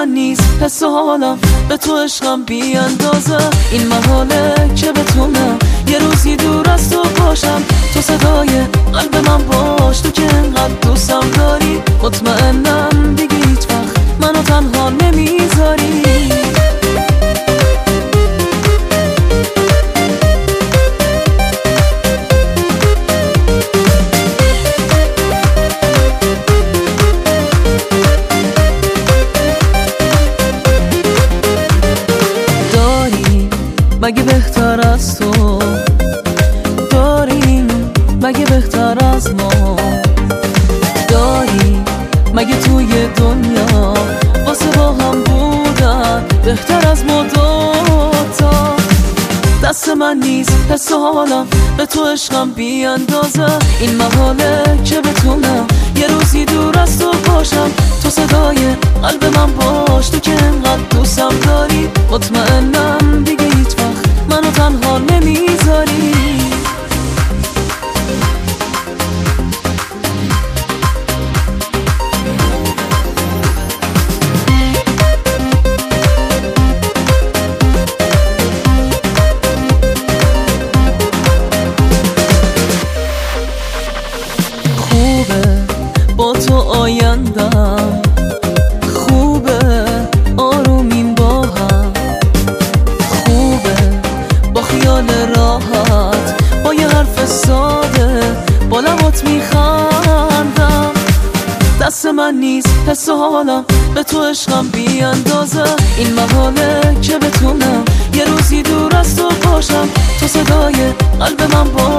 من نیست حس و حالم به تو عشقم بی اندازه. این محاله که بتونم یه روزی دور از تو باشم. تو صدای قلب من باش، تو که انقدر دوستم داری. مطمئنم دیگه هیچ وقت منو تنها نمیذاری. مگه بهتر از تو داریم؟ مگه بهتر از ما داریم؟ مگه توی دنیا واسه با هم بودن بهتر از ما دوتا؟ دست من نیست حس و حالم به تو عشقم بی اندازه. این محاله که بتونم یه روزی دور از تو باشم. تو صدای قلب من باش، تو که انقدر دوستم داری. مطمئنم دیگه هیچ وقت منو تنها نمیذاری. خوبه با تو آیندم، خوبه آرومیم با هم، خوبه با خیال راحت، با یه حرف ساده با لبات میخندم. دست من نیست حس و حالم به تو عشقم بی اندازه. این محاله که بتونم یه روزی دور از تو باشم. تو صدای قلب من با